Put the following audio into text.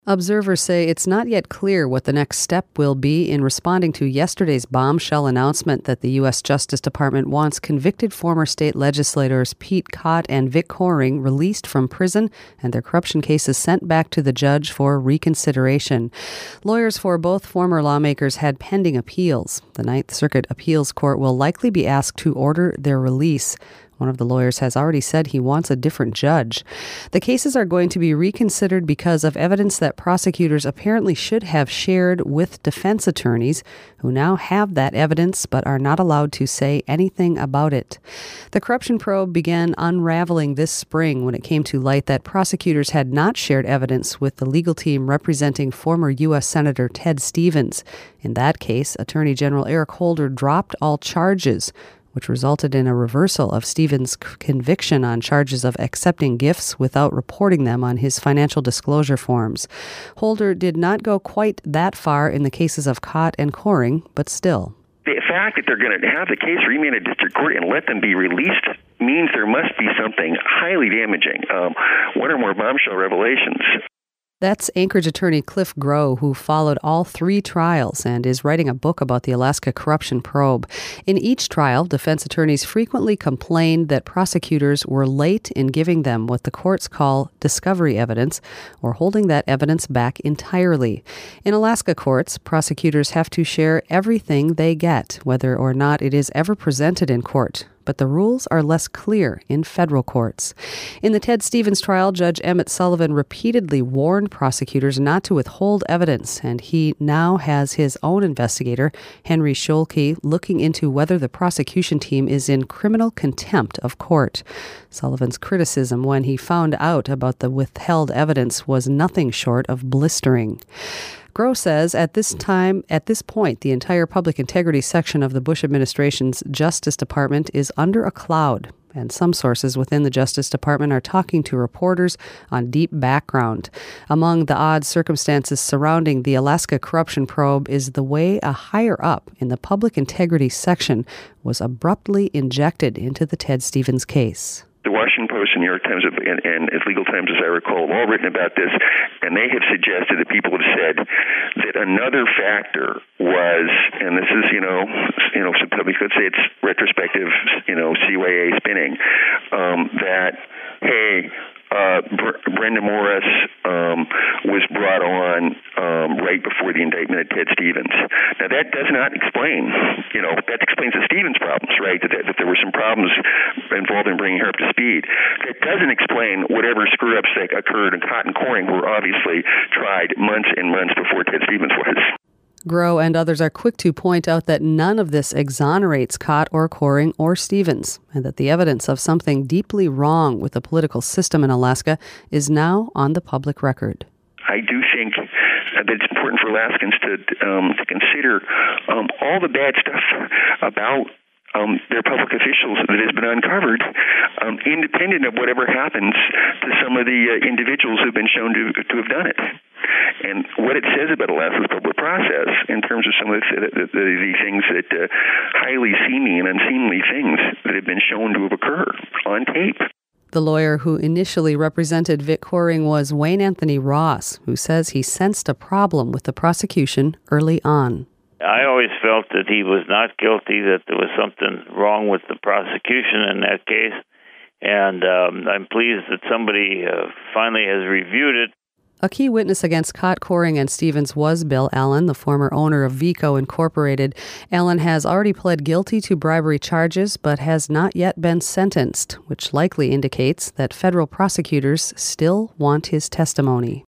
Observers say it's not yet clear what the next step will be in responding to yesterday's bombshell announcement that the U.S. Justice Department wants convicted former state legislators Pete Cott and Vic Coring released from prison and their corruption cases sent back to the judge for reconsideration. Lawyers for both former lawmakers had pending appeals. The Ninth Circuit Appeals Court will likely be asked to order their release. One of the lawyers has already said he wants a different judge. The cases are going to be reconsidered because of evidence that prosecutors apparently should have shared with defense attorneys who now have that evidence but are not allowed to say anything about it. The corruption probe began unraveling this spring when it came to light that prosecutors had not shared evidence with the legal team representing former U.S. Senator Ted Stevens. In that case, Attorney General Eric Holder dropped all charges, which resulted in a reversal of Stevens' conviction on charges of accepting gifts without reporting them on his financial disclosure forms. Holder did not go quite that far in the cases of Cott and Coring, but still. The fact that they're going to have the case remanded to district court and let them be released means there must be something highly damaging, one or more bombshell revelations. That's Anchorage attorney Cliff Groh, who followed all three trials and is writing a book about the Alaska corruption probe. In each trial, defense attorneys frequently complained that prosecutors were late in giving them what the courts call discovery evidence, or holding that evidence back entirely. In Alaska courts, prosecutors have to share everything they get, whether or not it is ever presented in court. But the rules are less clear in federal courts. In the Ted Stevens trial, Judge Emmett Sullivan repeatedly warned prosecutors not to withhold evidence, and he now has his own investigator, Henry Scholke, looking into whether the prosecution team is in criminal contempt of court. Sullivan's criticism when he found out about the withheld evidence was nothing short of blistering. Groh says at this point, the entire public integrity section of the Bush administration's Justice Department is under a cloud, and some sources within the Justice Department are talking to reporters on deep background. Among the odd circumstances surrounding the Alaska corruption probe is the way a higher-up in the public integrity section was abruptly injected into the Ted Stevens case. The Washington Post and New York Times and Legal Times, as I recall, have all written about this, and they have suggested that people have said that another factor was, and this is, we could say it's retrospective, CYA spinning, that, hey, Brenda Morris was brought on right before the indictment of Ted Stevens. Now, that does not explain, that explains the Stevens problems, right, that there were some problems involved in bringing her up to speed. That doesn't explain whatever screw-ups that occurred in Cott and Coring, who were obviously tried months and months before Ted Stevens was. Groh and others are quick to point out that none of this exonerates Cott or Coring or Stevens, and that the evidence of something deeply wrong with the political system in Alaska is now on the public record. I do think that it's important for Alaskans to consider all the bad stuff about their public officials that has been uncovered, independent of whatever happens to some of the individuals who've been shown to have done it. And what it says about Alaska's public process in terms of some of the things that highly seeming and unseemly things that have been shown to have occurred on tape. The lawyer who initially represented Vic Coring was Wayne Anthony Ross, who says he sensed a problem with the prosecution early on. I always felt that he was not guilty, that there was something wrong with the prosecution in that case, and I'm pleased that somebody finally has reviewed it. A key witness against Cott, Coring, and Stevens was Bill Allen, the former owner of Vico Incorporated. Allen has already pled guilty to bribery charges, but has not yet been sentenced, which likely indicates that federal prosecutors still want his testimony.